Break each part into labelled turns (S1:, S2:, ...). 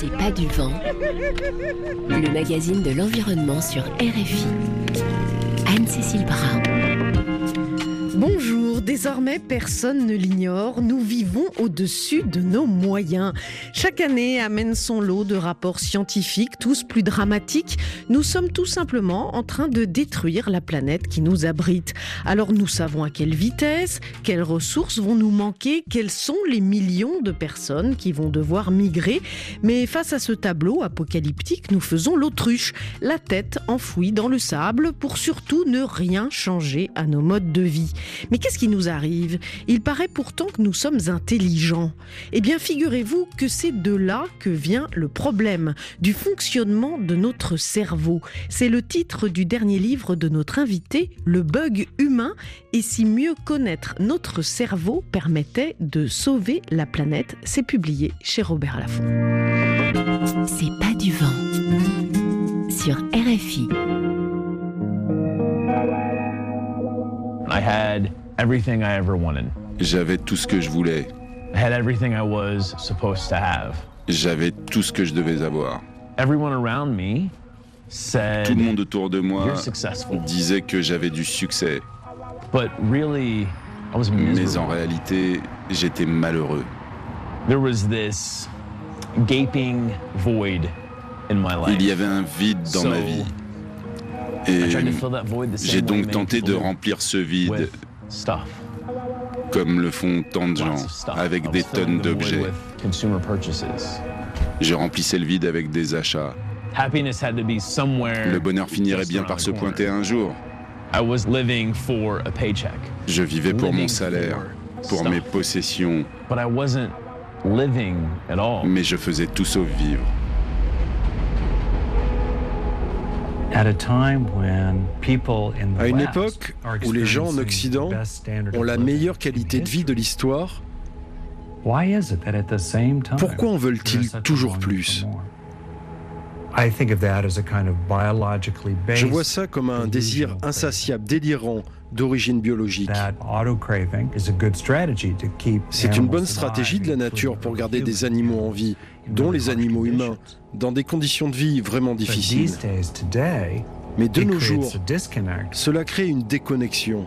S1: C'est pas du vent, le magazine de l'environnement sur RFI. Anne-Cécile Brun.
S2: Bonjour, désormais personne ne l'ignore, nous vivons au-dessus de nos moyens. Chaque année amène son lot de rapports scientifiques, tous plus dramatiques. Nous sommes tout simplement en train de détruire la planète qui nous abrite. Alors nous savons à quelle vitesse, quelles ressources vont nous manquer, quels sont les millions de personnes qui vont devoir migrer. Mais face à ce tableau apocalyptique, nous faisons l'autruche, la tête enfouie dans le sable pour surtout ne rien changer à nos modes de vie. Mais qu'est-ce qui nous arrive ? Il paraît pourtant que nous sommes intelligents. Eh bien, figurez-vous que c'est de là que vient le problème, du fonctionnement de notre cerveau. C'est le titre du dernier livre de notre invité, Le bug humain, et si mieux connaître notre cerveau permettait de sauver la planète. C'est publié chez Robert Laffont.
S1: C'est pas du vent sur RFI.
S3: I had everything I ever wanted.
S4: J'avais tout ce que je voulais.
S3: I had everything I was supposed to have.
S4: J'avais tout ce que je devais avoir.
S3: Everyone around me said,
S4: Tout le monde autour de moi
S3: "You're successful."
S4: disait que j'avais du succès.
S3: But really, I was
S4: Mais en
S3: miserable.
S4: réalité, j'étais malheureux.
S3: There was this gaping void in my life.
S4: Il y avait un vide dans ma vie.
S3: I
S4: Et
S3: tried to fill that void the same
S4: j'ai
S3: way
S4: donc
S3: many
S4: tenté
S3: people
S4: de
S3: do,
S4: remplir ce vide
S3: with stuff.
S4: comme le font tant de gens,
S3: Lots of stuff. I
S4: avec
S3: was
S4: des
S3: filling
S4: tonnes
S3: the void
S4: d'objets.
S3: with consumer purchases.
S4: Je remplissais le vide avec des achats.
S3: Happiness had to be somewhere.
S4: Le bonheur finirait
S3: just
S4: bien
S3: around
S4: par
S3: the
S4: se
S3: corner.
S4: pointer un jour.
S3: I was living for a paycheck.
S4: Je vivais pour
S3: Living
S4: mon salaire,
S3: for
S4: pour
S3: stuff.
S4: mes possessions,
S3: But I wasn't living at all.
S4: mais je faisais tout sauf vivre.
S5: À
S6: une époque où les gens en Occident ont la meilleure qualité de vie de l'histoire, pourquoi en veulent-ils toujours plus ? Je vois ça comme un désir insatiable, délirant, d'origine biologique. C'est une bonne stratégie de la nature pour garder des animaux en vie, dont les animaux humains, dans des conditions de vie vraiment difficiles. Mais de nos jours, cela crée une déconnexion.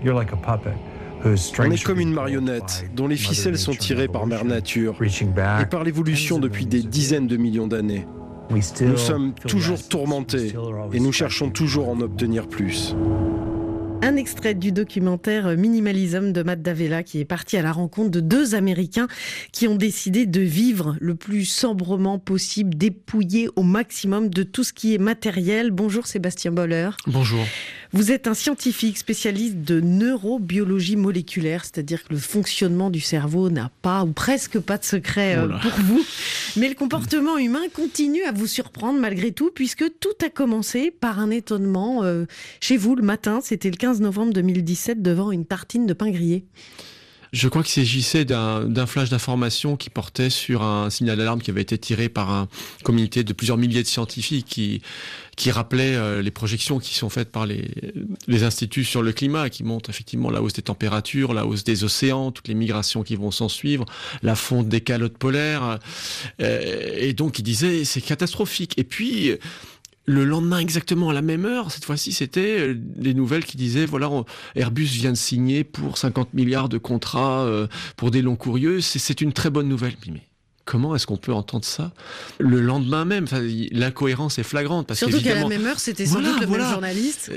S6: On est comme une marionnette dont les ficelles sont tirées par Mère Nature et par l'évolution depuis des dizaines de millions d'années. Nous sommes toujours tourmentés et nous cherchons toujours à en obtenir plus.
S2: Un extrait du documentaire Minimalism de Matt D'Avella qui est parti à la rencontre de deux Américains qui ont décidé de vivre le plus sobrement possible, dépouillés au maximum de tout ce qui est matériel. Bonjour Sébastien Boller.
S7: Bonjour.
S2: Vous êtes un scientifique spécialiste de neurobiologie moléculaire, c'est-à-dire que le fonctionnement du cerveau n'a pas ou presque pas de secret pour vous. Mais le comportement humain continue à vous surprendre malgré tout, puisque tout a commencé par un étonnement chez vous le matin. C'était le 15 novembre 2017 devant une tartine de pain grillé.
S7: Je crois qu'il s'agissait d'un flash d'information qui portait sur un signal d'alarme qui avait été tiré par un comité de plusieurs milliers de scientifiques qui rappelait les projections qui sont faites par les instituts sur le climat, qui montrent effectivement la hausse des températures, la hausse des océans, toutes les migrations qui vont s'en suivre, la fonte des calottes polaires. Et donc, il disait c'est catastrophique. Et puis le lendemain, exactement à la même heure, cette fois-ci, c'était des nouvelles qui disaient, voilà, Airbus vient de signer pour 50 milliards de contrats pour des longs courriers. C'est une très bonne nouvelle. Mais comment est-ce qu'on peut entendre ça le lendemain même ? Enfin, l'incohérence est flagrante. Parce
S2: surtout qu'à la même heure, c'était sans doute le même journaliste.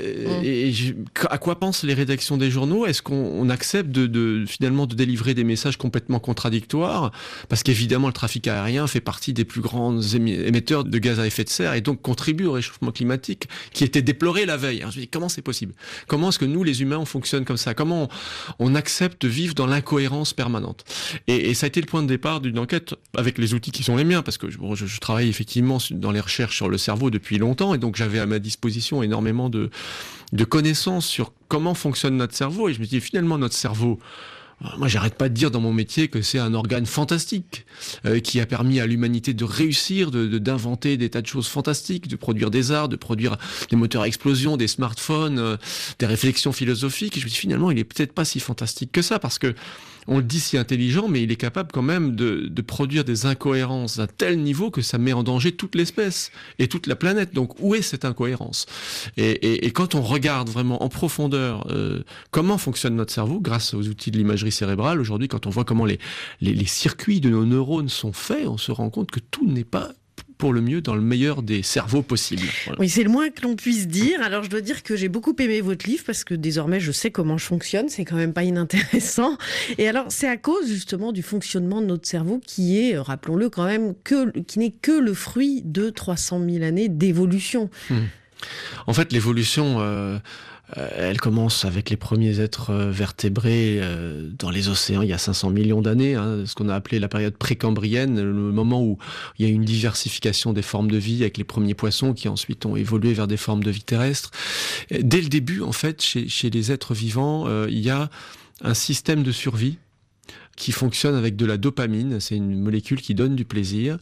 S7: À quoi pensent les rédactions des journaux ? Est-ce qu'on accepte finalement de délivrer des messages complètement contradictoires ? Parce qu'évidemment, le trafic aérien fait partie des plus grands émetteurs de gaz à effet de serre et donc contribue au réchauffement climatique qui était déploré la veille. Alors, je me dis, comment c'est possible ? Comment est-ce que nous, les humains, on fonctionne comme ça ? Comment on accepte de vivre dans l'incohérence permanente ? Et ça a été le point de départ d'une enquête avec les outils qui sont les miens, parce que je travaille effectivement dans les recherches sur le cerveau depuis longtemps, et donc j'avais à ma disposition énormément de connaissances sur comment fonctionne notre cerveau, et je me dis finalement notre cerveau, moi j'arrête pas de dire dans mon métier que c'est un organe fantastique qui a permis à l'humanité de réussir, d'inventer des tas de choses fantastiques, de produire des arts, de produire des moteurs à explosion, des smartphones, des réflexions philosophiques, et je me dis finalement il est peut-être pas si fantastique que ça, parce que on le dit si intelligent, mais il est capable quand même de produire des incohérences d'un tel niveau que ça met en danger toute l'espèce et toute la planète. Donc où est cette incohérence ? Et quand on regarde vraiment en profondeur comment fonctionne notre cerveau grâce aux outils de l'imagerie cérébrale, aujourd'hui quand on voit comment les circuits de nos neurones sont faits, on se rend compte que tout n'est pas pour le mieux dans le meilleur des cerveaux possibles. Voilà.
S2: Oui, c'est le moins que l'on puisse dire. Alors, je dois dire que j'ai beaucoup aimé votre livre parce que désormais, je sais comment je fonctionne. C'est quand même pas inintéressant. Et alors, c'est à cause justement du fonctionnement de notre cerveau qui est, rappelons-le quand même, qui n'est que le fruit de 300 000 années d'évolution.
S7: En fait, l'évolution, elle commence avec les premiers êtres vertébrés dans les océans il y a 500 millions d'années, ce qu'on a appelé la période précambrienne, le moment où il y a eu une diversification des formes de vie avec les premiers poissons qui ensuite ont évolué vers des formes de vie terrestre. Dès le début, en fait, chez les êtres vivants, il y a un système de survie qui fonctionne avec de la dopamine, c'est une molécule qui donne du plaisir,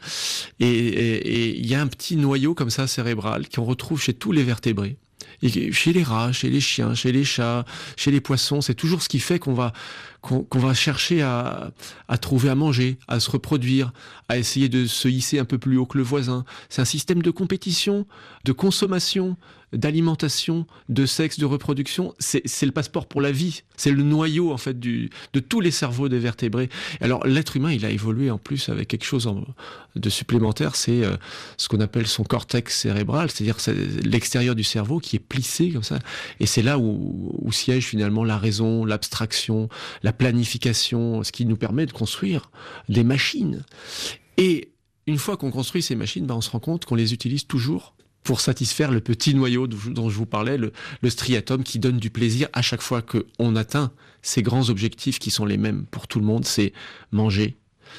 S7: et il y a un petit noyau comme ça cérébral qu'on retrouve chez tous les vertébrés. Et chez les rats, chez les chiens, chez les chats, chez les poissons, c'est toujours ce qui fait qu'on va chercher à trouver à manger, à se reproduire, à essayer de se hisser un peu plus haut que le voisin. C'est un système de compétition, de consommation, d'alimentation, de sexe, de reproduction. C'est le passeport pour la vie. C'est le noyau, en fait, de tous les cerveaux des vertébrés. Alors, l'être humain, il a évolué en plus avec quelque chose de supplémentaire. C'est ce qu'on appelle son cortex cérébral, c'est-à-dire l'extérieur du cerveau qui est plissé comme ça. Et c'est là où siège finalement la raison, l'abstraction, la planification, ce qui nous permet de construire des machines. Et une fois qu'on construit ces machines, on se rend compte qu'on les utilise toujours pour satisfaire le petit noyau dont je vous parlais, le striatum qui donne du plaisir à chaque fois qu'on atteint ces grands objectifs qui sont les mêmes pour tout le monde, c'est manger,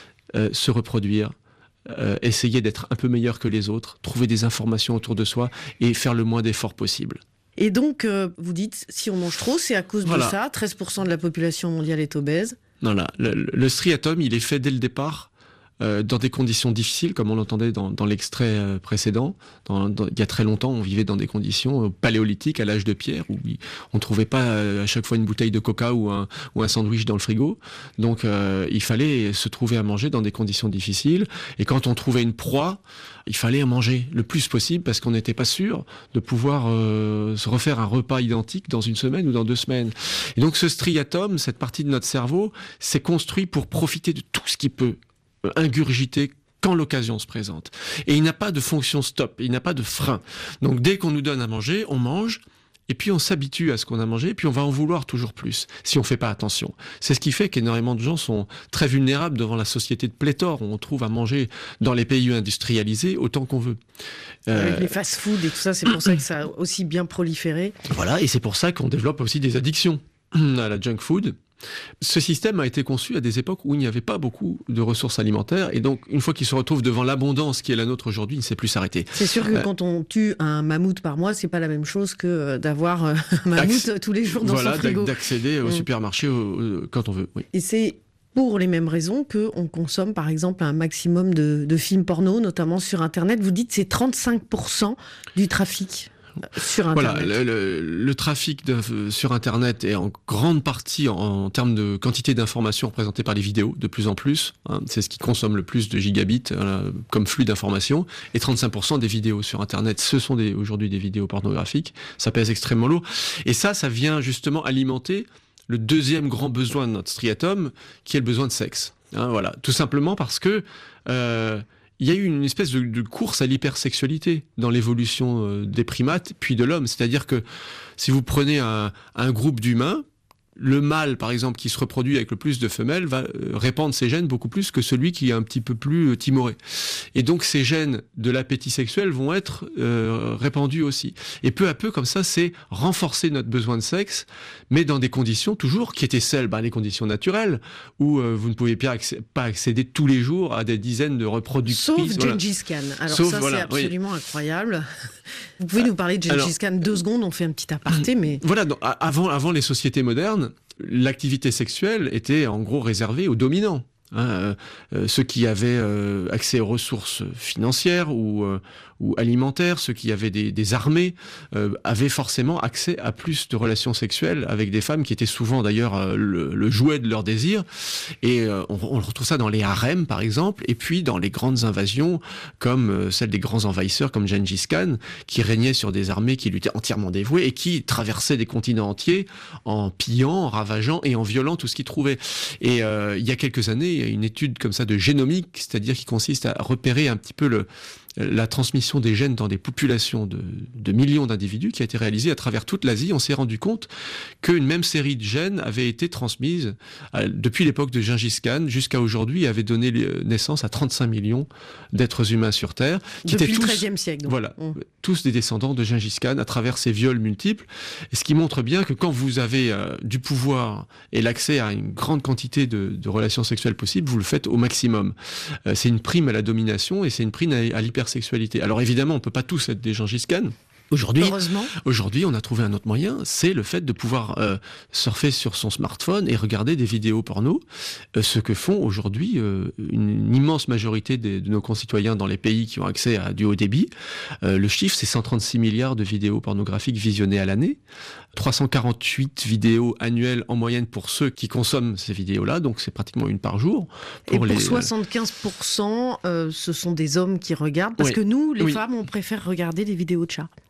S7: se reproduire, essayer d'être un peu meilleur que les autres, trouver des informations autour de soi et faire le moins d'efforts possible.
S2: Et donc, vous dites, si on mange trop, c'est à cause de ça, 13% de la population mondiale est obèse.
S7: Non, le striatum, il est fait dès le départ dans des conditions difficiles, comme on l'entendait dans l'extrait précédent. Il y a très longtemps, on vivait dans des conditions paléolithiques, à l'âge de pierre, où on ne trouvait pas à chaque fois une bouteille de coca ou un sandwich dans le frigo. Donc il fallait se trouver à manger dans des conditions difficiles. Et quand on trouvait une proie, il fallait en manger le plus possible parce qu'on n'était pas sûr de pouvoir se refaire un repas identique dans une semaine ou dans 2 semaines. Et donc ce striatum, cette partie de notre cerveau, s'est construit pour profiter de tout ce qui peut ingurgiter quand l'occasion se présente. Et il n'a pas de fonction stop, il n'a pas de frein. Donc dès qu'on nous donne à manger, on mange, et puis on s'habitue à ce qu'on a mangé, et puis on va en vouloir toujours plus, si on ne fait pas attention. C'est ce qui fait qu'énormément de gens sont très vulnérables devant la société de pléthore, où on trouve à manger dans les pays industrialisés autant qu'on veut.
S2: Avec les fast-food et tout ça, c'est pour ça que ça a aussi bien proliféré.
S7: Voilà, et c'est pour ça qu'on développe aussi des addictions à la junk food. Ce système a été conçu à des époques où il n'y avait pas beaucoup de ressources alimentaires, et donc une fois qu'il se retrouve devant l'abondance qui est la nôtre aujourd'hui, il ne sait plus s'arrêter.
S2: C'est sûr que quand on tue un mammouth par mois, c'est pas la même chose que d'avoir un mammouth tous les jours dans son frigo.
S7: D'accéder au supermarché quand on veut. Oui.
S2: Et c'est pour les mêmes raisons qu'on consomme par exemple un maximum de films porno, notamment sur Internet. Vous dites que c'est 35% du trafic sur Internet.
S7: Voilà, le trafic sur Internet est en grande partie en termes de quantité d'informations représentées par les vidéos, de plus en plus. C'est ce qui consomme le plus de gigabits comme flux d'informations. Et 35% des vidéos sur Internet, ce sont aujourd'hui des vidéos pornographiques. Ça pèse extrêmement lourd. Et ça vient justement alimenter le deuxième grand besoin de notre striatum, qui est le besoin de sexe. Voilà, tout simplement parce que il y a eu une espèce de course à l'hypersexualité dans l'évolution des primates, puis de l'homme. C'est-à-dire que si vous prenez un groupe d'humains, le mâle, par exemple, qui se reproduit avec le plus de femelles, va répandre ses gènes beaucoup plus que celui qui est un petit peu plus timoré. Et donc, ces gènes de l'appétit sexuel vont être répandus aussi. Et peu à peu, comme ça, c'est renforcer notre besoin de sexe, mais dans des conditions toujours qui étaient celles, les conditions naturelles, où vous ne pouvez pas accéder tous les jours à des dizaines de reproductrices.
S2: Sauf Gengis Khan. Alors c'est absolument incroyable. Vous pouvez nous parler de Gengis Khan 2 secondes, on fait un petit aparté, mais...
S7: Voilà, donc, avant les sociétés modernes, l'activité sexuelle était en gros réservée aux dominants. Ceux qui avaient accès aux ressources financières ou alimentaires, ceux qui avaient des armées, avaient forcément accès à plus de relations sexuelles avec des femmes qui étaient souvent d'ailleurs le jouet de leur désir. Et on retrouve ça dans les harems, par exemple, et puis dans les grandes invasions, comme celle des grands envahisseurs, comme Gengis Khan, qui régnait sur des armées qui lui étaient entièrement dévouées et qui traversaient des continents entiers en pillant, en ravageant et en violant tout ce qu'ils trouvaient. Et il y a quelques années, il y a une étude comme ça de génomique, c'est-à-dire qui consiste à repérer un petit peu la transmission des gènes dans des populations de millions d'individus qui a été réalisée à travers toute l'Asie. On s'est rendu compte qu'une même série de gènes avait été transmise depuis l'époque de Gengis Khan jusqu'à aujourd'hui et avait donné naissance à 35 millions d'êtres humains sur Terre. Qui
S2: depuis
S7: étaient
S2: le
S7: tous,
S2: XIIIe siècle. Donc.
S7: Voilà, tous des descendants de Gengis Khan à travers ces viols multiples. Et ce qui montre bien que quand vous avez du pouvoir et l'accès à une grande quantité de relations sexuelles possibles, vous le faites au maximum. C'est une prime à la domination et c'est une prime à l'hypersexualité. Alors évidemment, on ne peut pas tous être des Gengis Khan. Aujourd'hui, on a trouvé un autre moyen, c'est le fait de pouvoir surfer sur son smartphone et regarder des vidéos porno, ce que font aujourd'hui une immense majorité de nos concitoyens dans les pays qui ont accès à du haut débit. Le chiffre, c'est 136 milliards de vidéos pornographiques visionnées à l'année, 348 vidéos annuelles en moyenne pour ceux qui consomment ces vidéos-là, donc c'est pratiquement une par jour.
S2: Et pour 75%, ce sont des hommes qui regardent, parce que nous, les femmes, on préfère regarder des vidéos de chats.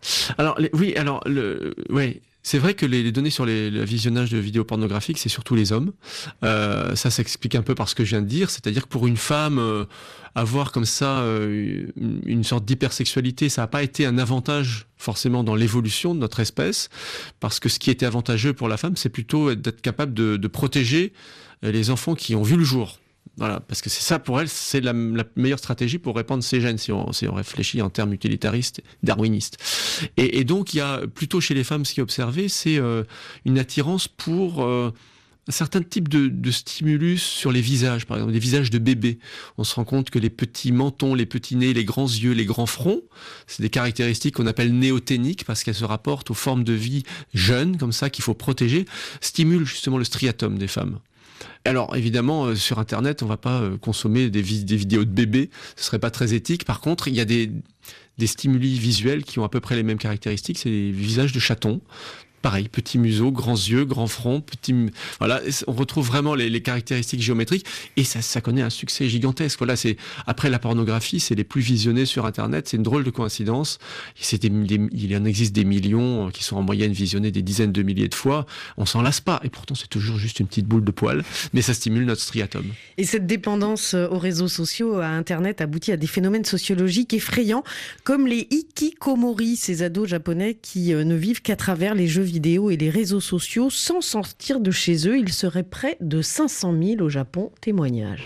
S7: C'est vrai que les données sur le visionnage de vidéos pornographiques, c'est surtout les hommes. Ça s'explique un peu par ce que je viens de dire, c'est-à-dire que pour une femme, avoir comme ça une sorte d'hypersexualité, ça n'a pas été un avantage forcément dans l'évolution de notre espèce, parce que ce qui était avantageux pour la femme, c'est plutôt d'être capable de protéger les enfants qui ont vu le jour. Voilà, parce que c'est ça pour elle, c'est la meilleure stratégie pour répandre ses gènes, si on réfléchit en termes utilitaristes, darwinistes. Et donc, il y a plutôt chez les femmes, ce qui est observé, c'est une attirance pour un certain type de stimulus sur les visages, par exemple, des visages de bébés. On se rend compte que les petits mentons, les petits nez, les grands yeux, les grands fronts, c'est des caractéristiques qu'on appelle néoténiques parce qu'elles se rapportent aux formes de vie jeunes, comme ça, qu'il faut protéger, stimulent justement le striatum des femmes. Alors évidemment, sur Internet, on ne va pas consommer des vidéos de bébés, ce ne serait pas très éthique. Par contre, il y a des stimuli visuels qui ont à peu près les mêmes caractéristiques, c'est des visages de chatons. Pareil, petits museaux, grands yeux, grands fronts, voilà, on retrouve vraiment les caractéristiques géométriques et ça connaît un succès gigantesque. Voilà, après la pornographie, c'est les plus visionnés sur Internet. C'est une drôle de coïncidence. Il en existe des millions qui sont en moyenne visionnés des dizaines de milliers de fois. On s'en lasse pas et pourtant c'est toujours juste une petite boule de poils, mais ça stimule notre striatum.
S2: Et cette dépendance aux réseaux sociaux, à Internet, aboutit à des phénomènes sociologiques effrayants, comme les hikikomori, ces ados japonais qui ne vivent qu'à travers les jeux vidéo et les réseaux sociaux sans sortir de chez eux. Il serait près de 500 000 au Japon. Témoignage.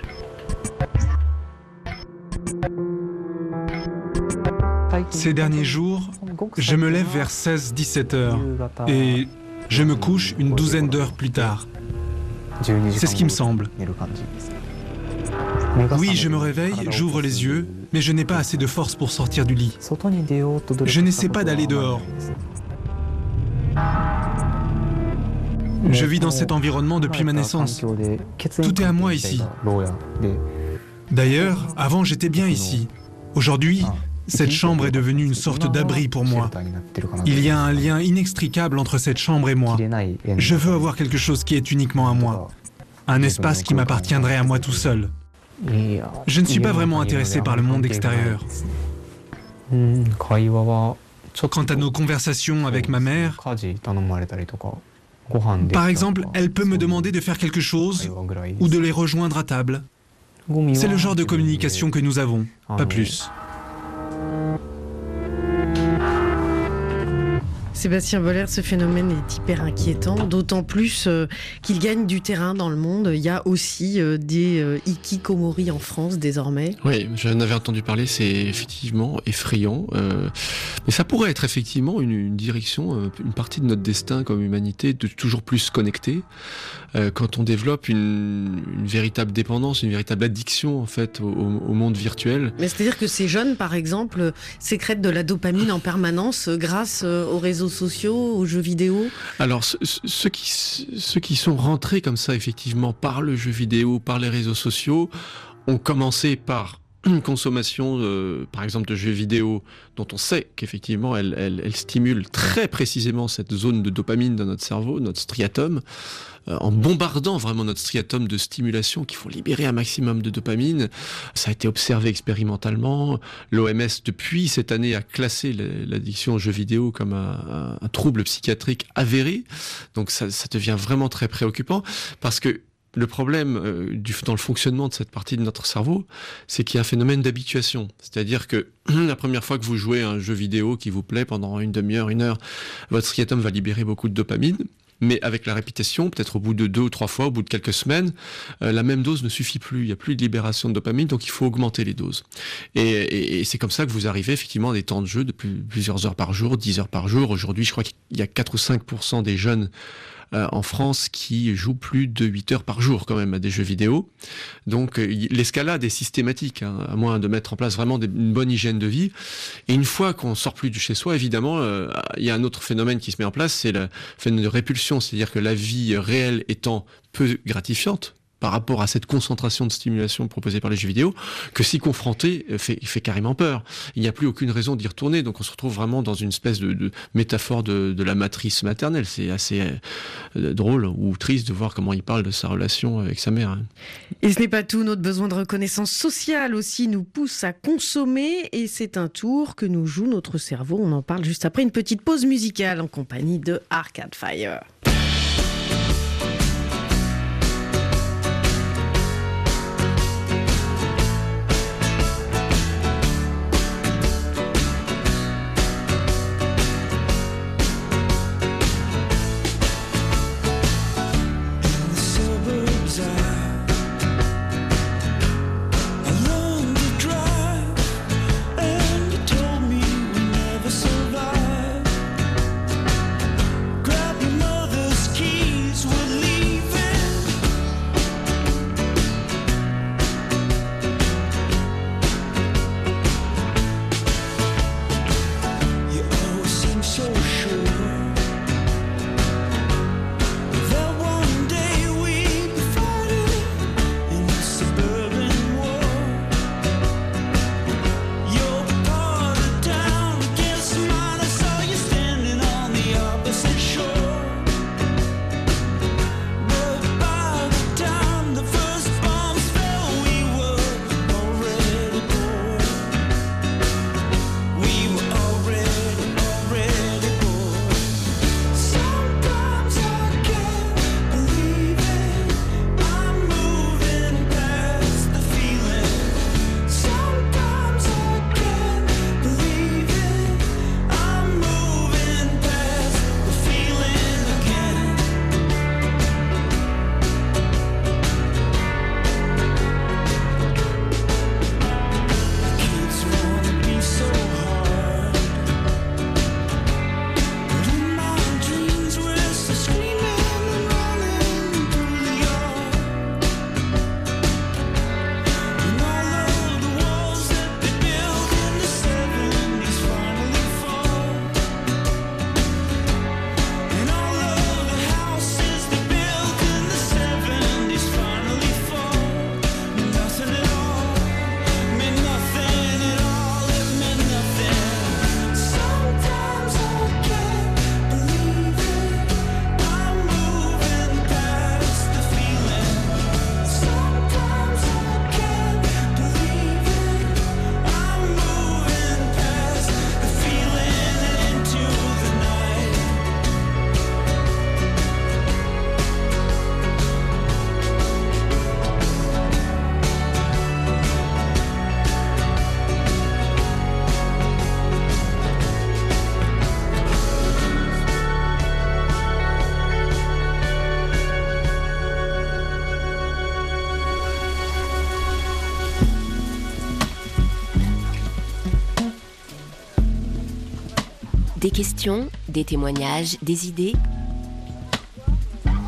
S8: Ces derniers jours, je me lève vers 16-17 heures et je me couche une douzaine d'heures plus tard. C'est ce qui me semble. Oui, je me réveille, j'ouvre les yeux, mais je n'ai pas assez de force pour sortir du lit. Je n'essaie pas d'aller dehors. Je vis dans cet environnement depuis ma naissance. Tout est à moi ici. D'ailleurs, avant j'étais bien ici. Aujourd'hui, cette chambre est devenue une sorte d'abri pour moi. Il y a un lien inextricable entre cette chambre et moi. Je veux avoir quelque chose qui est uniquement à moi. Un espace qui m'appartiendrait à moi tout seul. Je ne suis pas vraiment intéressé par le monde extérieur. Quant à nos conversations avec ma mère, par exemple, elle peut me demander de faire quelque chose ou de les rejoindre à table. C'est le genre de communication que nous avons, pas plus.
S2: Sébastien Boller, ce phénomène est hyper inquiétant, d'autant plus qu'il gagne du terrain dans le monde. Il y a aussi des hikikomori en France désormais.
S7: Oui, j'en avais entendu parler, c'est effectivement effrayant. Mais ça pourrait être effectivement une direction, une partie de notre destin comme humanité, de toujours plus connecter. Quand on développe une véritable dépendance, une véritable addiction en fait au monde virtuel.
S2: Mais c'est-à-dire que ces jeunes, par exemple, sécrètent de la dopamine en permanence grâce aux réseaux sociaux, aux jeux vidéo ?
S7: Alors, ceux qui sont rentrés comme ça, effectivement, par le jeu vidéo, par les réseaux sociaux, ont commencé par une consommation, par exemple, de jeux vidéo dont on sait qu'effectivement, elle stimule très précisément cette zone de dopamine dans notre cerveau, notre striatum, en bombardant vraiment notre striatum de stimulation qu'il faut libérer un maximum de dopamine. Ça a été observé expérimentalement. L'OMS, depuis cette année, a classé l'addiction aux jeux vidéo comme un trouble psychiatrique avéré. Donc ça devient vraiment très préoccupant parce que le problème dans le fonctionnement de cette partie de notre cerveau, c'est qu'il y a un phénomène d'habituation. C'est-à-dire que la première fois que vous jouez à un jeu vidéo qui vous plaît pendant une demi-heure, 1 heure, votre striatum va libérer beaucoup de dopamine. Mais avec la répétition, peut-être au bout de 2 ou 3 fois, au bout de quelques semaines, la même dose ne suffit plus. Il n'y a plus de libération de dopamine, donc il faut augmenter les doses. Et c'est comme ça que vous arrivez effectivement à des temps de jeu de plusieurs heures par jour, 10 heures par jour. Aujourd'hui, je crois qu'il y a 4 ou 5% des jeunes en France qui jouent plus de 8 heures par jour quand même à des jeux vidéo. Donc l'escalade est systématique, hein, à moins de mettre en place vraiment une bonne hygiène de vie. Et une fois qu'on sort plus de chez soi, évidemment, il y a un autre phénomène qui se met en place, c'est le phénomène de répulsion, c'est-à-dire que la vie réelle étant peu gratifiante par rapport à cette concentration de stimulation proposée par les jeux vidéo, que s'y confronter fait carrément peur. Il n'y a plus aucune raison d'y retourner, donc on se retrouve vraiment dans une espèce de métaphore de la matrice maternelle. C'est assez drôle ou triste de voir comment il parle de sa relation avec sa mère.
S2: Et ce n'est pas tout, notre besoin de reconnaissance sociale aussi nous pousse à consommer, et c'est un tour que nous joue notre cerveau. On en parle juste après une petite pause musicale en compagnie de Arcade Fire.
S1: Des questions, des témoignages, des idées ?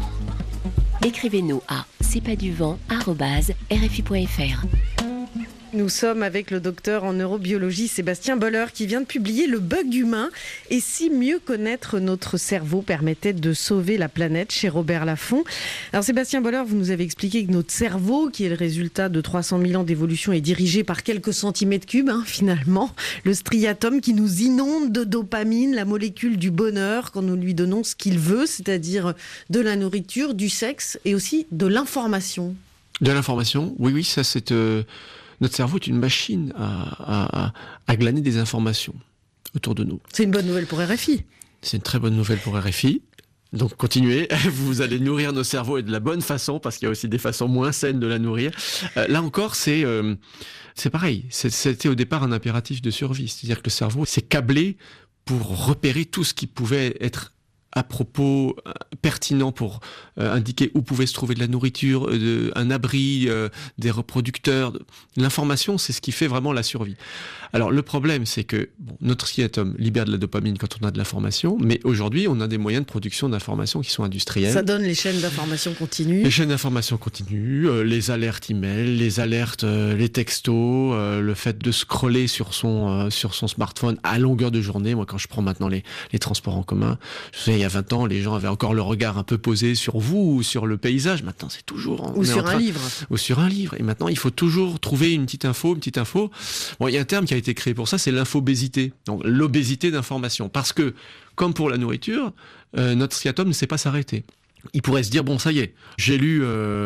S1: Écrivez-nous à c'estpasduvent@rfi.fr.
S2: Nous sommes avec le docteur en neurobiologie Sébastien Boller qui vient de publier Le bug humain et si mieux connaître notre cerveau permettait de sauver la planète chez Robert Laffont. Alors Sébastien Boller, vous nous avez expliqué que notre cerveau, qui est le résultat de 300 000 ans d'évolution, est dirigé par quelques centimètres cubes finalement. Le striatum qui nous inonde de dopamine, la molécule du bonheur quand nous lui donnons ce qu'il veut, c'est-à-dire de la nourriture, du sexe et aussi de l'information.
S7: De l'information, oui, ça c'est... Notre cerveau est une machine à glaner des informations autour de nous.
S2: C'est une bonne nouvelle pour RFI.
S7: C'est une très bonne nouvelle pour RFI. Donc continuez, vous allez nourrir nos cerveaux et de la bonne façon, parce qu'il y a aussi des façons moins saines de la nourrir. Là encore, c'est pareil. C'était au départ un impératif de survie. C'est-à-dire que le cerveau s'est câblé pour repérer tout ce qui pouvait être à propos pertinent pour indiquer où pouvait se trouver de la nourriture, un abri, des reproducteurs. L'information, c'est ce qui fait vraiment la survie. Alors le problème, c'est que notre striatum libère de la dopamine quand on a de l'information, mais aujourd'hui, on a des moyens de production d'information qui sont industriels.
S2: Ça donne les chaînes d'information continues.
S7: Les chaînes d'information continues, les alertes email, les alertes, les textos, le fait de scroller sur son smartphone à longueur de journée. Moi, quand je prends maintenant les transports en commun, je sais, il y a 20 ans, les gens avaient encore le regard un peu posé sur vous ou sur le paysage. Maintenant, c'est toujours...
S2: Ou sur un livre.
S7: Ou sur un livre. Et maintenant, il faut toujours trouver une petite info. Bon, il y a un terme qui a été créé pour ça, c'est l'infobésité. Donc, l'obésité d'information. Parce que, comme pour la nourriture, notre striatum ne sait pas s'arrêter. Il pourrait se dire, bon, ça y est, j'ai lu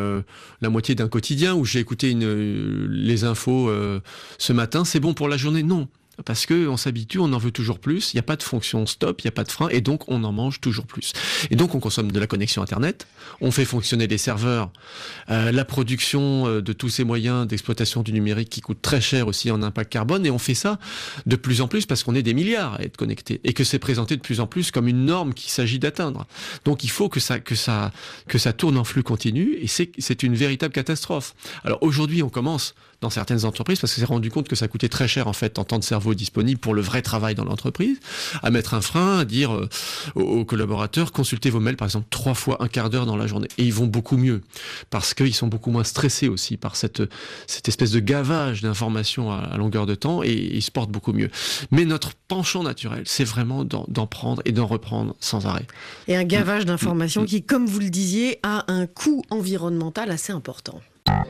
S7: la moitié d'un quotidien ou j'ai écouté les infos ce matin, c'est bon pour la journée. Non. Parce qu'on s'habitue, on en veut toujours plus, il n'y a pas de fonction stop, il n'y a pas de frein, et donc on en mange toujours plus. Et donc on consomme de la connexion Internet, on fait fonctionner des serveurs, la production de tous ces moyens d'exploitation du numérique qui coûtent très cher aussi en impact carbone, et on fait ça de plus en plus parce qu'on est des milliards à être connectés, et que c'est présenté de plus en plus comme une norme qu'il s'agit d'atteindre. Donc il faut que ça tourne en flux continu, et c'est une véritable catastrophe. Alors aujourd'hui on commence dans certaines entreprises, parce que c'est rendu compte que ça coûtait très cher en fait en temps de cerveau disponible pour le vrai travail dans l'entreprise, à mettre un frein, à dire aux collaborateurs, consultez vos mails par exemple 3 fois un quart d'heure dans la journée, et ils vont beaucoup mieux, parce qu'ils sont beaucoup moins stressés aussi par cette espèce de gavage d'informations à longueur de temps, et ils se portent beaucoup mieux. Mais notre penchant naturel, c'est vraiment d'en prendre et d'en reprendre sans arrêt.
S2: Et un gavage d'informations qui, comme vous le disiez, a un coût environnemental assez important.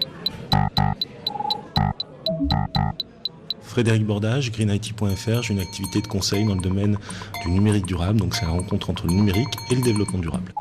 S9: Frédéric Bordage, greenIT.fr, j'ai une activité de conseil dans le domaine du numérique durable, donc c'est la rencontre entre le numérique et le développement durable.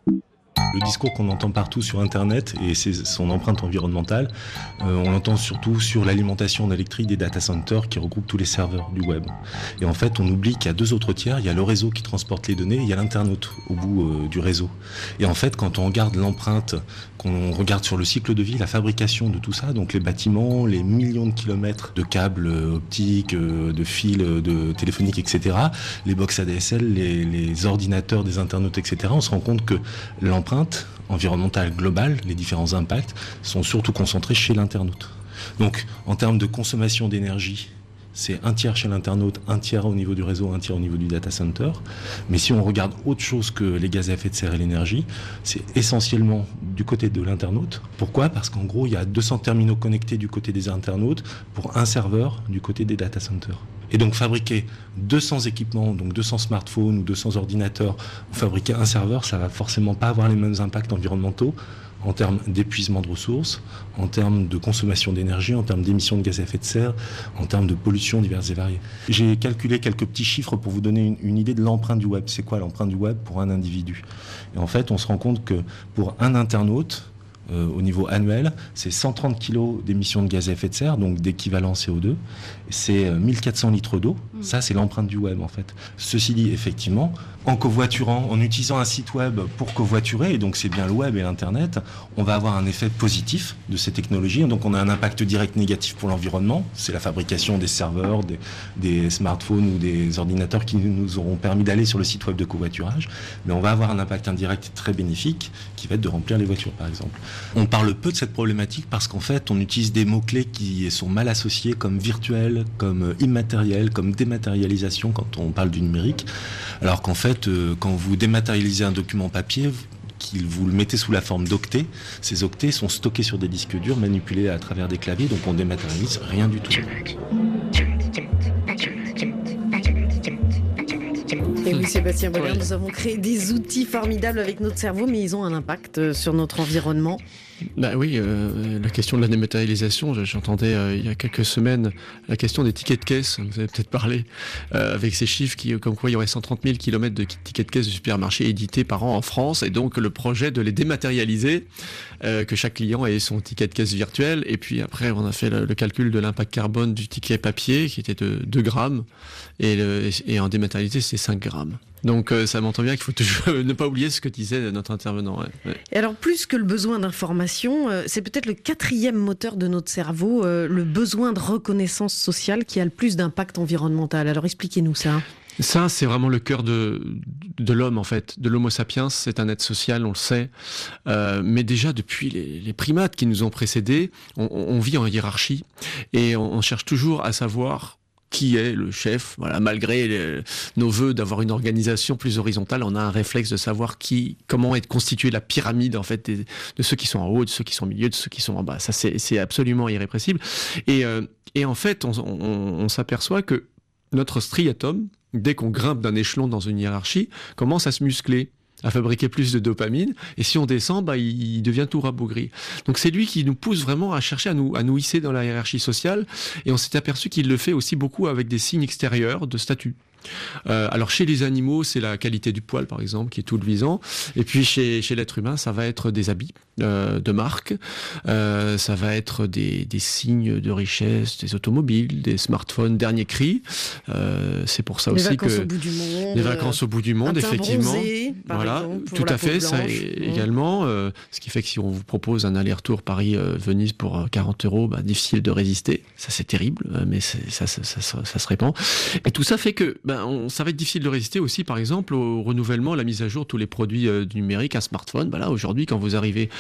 S9: Le discours qu'on entend partout sur Internet et son empreinte environnementale, on l'entend surtout sur l'alimentation électrique des data centers qui regroupent tous les serveurs du web. Et en fait, on oublie qu'il y a 2 autres tiers, il y a le réseau qui transporte les données et il y a l'internaute au bout du réseau. Et en fait, quand on regarde l'empreinte, qu'on regarde sur le cycle de vie, la fabrication de tout ça, donc les bâtiments, les millions de kilomètres de câbles optiques, de fils de téléphoniques, etc., les box ADSL, les ordinateurs des internautes, etc., on se rend compte que l'empreinte environnementale globale, les différents impacts, sont surtout concentrés chez l'internaute. Donc, en termes de consommation d'énergie, c'est 1 tiers chez l'internaute, 1 tiers au niveau du réseau, 1 tiers au niveau du data center. Mais si on regarde autre chose que les gaz à effet de serre et l'énergie, c'est essentiellement du côté de l'internaute. Pourquoi ? Parce qu'en gros, il y a 200 terminaux connectés du côté des internautes pour un serveur du côté des data centers. Et donc fabriquer 200 équipements, donc 200 smartphones ou 200 ordinateurs, ou fabriquer un serveur, ça va forcément pas avoir les mêmes impacts environnementaux en termes d'épuisement de ressources, en termes de consommation d'énergie, en termes d'émissions de gaz à effet de serre, en termes de pollution diverses et variées. J'ai calculé quelques petits chiffres pour vous donner une idée de l'empreinte du web. C'est quoi l'empreinte du web pour un individu ? Et en fait, on se rend compte que pour un internaute, au niveau annuel, c'est 130 kg d'émissions de gaz à effet de serre, donc d'équivalent CO2. C'est 1400 litres d'eau. Ça, c'est l'empreinte du web, en fait. Ceci dit, effectivement, en covoiturant, en utilisant un site web pour covoiturer, et donc c'est bien le web et l'Internet, on va avoir un effet positif de ces technologies. Donc on a un impact direct négatif pour l'environnement. C'est la fabrication des serveurs, des smartphones ou des ordinateurs qui nous auront permis d'aller sur le site web de covoiturage. Mais on va avoir un impact indirect très bénéfique qui va être de remplir les voitures, par exemple. On parle peu de cette problématique parce qu'en fait, on utilise des mots-clés qui sont mal associés comme virtuel, comme immatériel, comme dématérialisation quand on parle du numérique. Alors qu'en fait, quand vous dématérialisez un document papier, qu'il vous le mettez sous la forme d'octets. Ces octets sont stockés sur des disques durs, manipulés à travers des claviers, donc on dématérialise rien du tout.
S2: Et oui, Sébastien Bollard, nous avons créé des outils formidables avec notre cerveau, mais ils ont un impact sur notre environnement.
S7: Bah oui, la question de la dématérialisation, j'entendais il y a quelques semaines la question des tickets de caisse, vous avez peut-être parlé, avec ces chiffres comme quoi il y aurait 130 000 kilomètres de tickets de caisse de supermarché édités par an en France, et donc le projet de les dématérialiser, que chaque client ait son ticket de caisse virtuel, et puis après on a fait le calcul de l'impact carbone du ticket papier qui était de 2 grammes, et en dématérialisé c'est 5 grammes. Donc ça montre bien qu'il faut toujours ne pas oublier ce que disait notre intervenant. Ouais.
S2: Et alors plus que le besoin d'information, c'est peut-être le 4e moteur de notre cerveau, le besoin de reconnaissance sociale qui a le plus d'impact environnemental. Alors expliquez-nous ça.
S7: Ça, c'est vraiment le cœur de l'homme, en fait, de l'homo sapiens. C'est un être social, on le sait. Mais déjà, depuis les primates qui nous ont précédés, on vit en hiérarchie et on cherche toujours à savoir qui est le chef. Voilà, malgré nos vœux d'avoir une organisation plus horizontale, on a un réflexe de savoir comment est constituée la pyramide en fait de ceux qui sont en haut, de ceux qui sont au milieu, de ceux qui sont en bas. Ça, c'est absolument irrépressible. Et en fait, on s'aperçoit que notre striatum, dès qu'on grimpe d'un échelon dans une hiérarchie, commence à se muscler, à fabriquer plus de dopamine, et si on descend, il devient tout rabougri. Donc c'est lui qui nous pousse vraiment à chercher à nous hisser dans la hiérarchie sociale, et on s'est aperçu qu'il le fait aussi beaucoup avec des signes extérieurs de statut. Alors chez les animaux, c'est la qualité du poil par exemple qui est tout le visant, et puis chez l'être humain, ça va être des habits de marque, ça va être des signes de richesse, des automobiles, des smartphones dernier cri. C'est pour ça aussi que les vacances au bout du monde, effectivement,
S2: bronzé,
S7: voilà,
S2: exemple,
S7: tout à fait, ça également. Ce qui fait que si on vous propose un aller-retour Paris-Venise pour 40 €, difficile de résister. Ça c'est terrible, mais ça se répand. Et tout ça fait que ça va être difficile de résister aussi, par exemple, au renouvellement, à la mise à jour de tous les produits du numérique, un smartphone. Là, aujourd'hui, quand vous arrivez,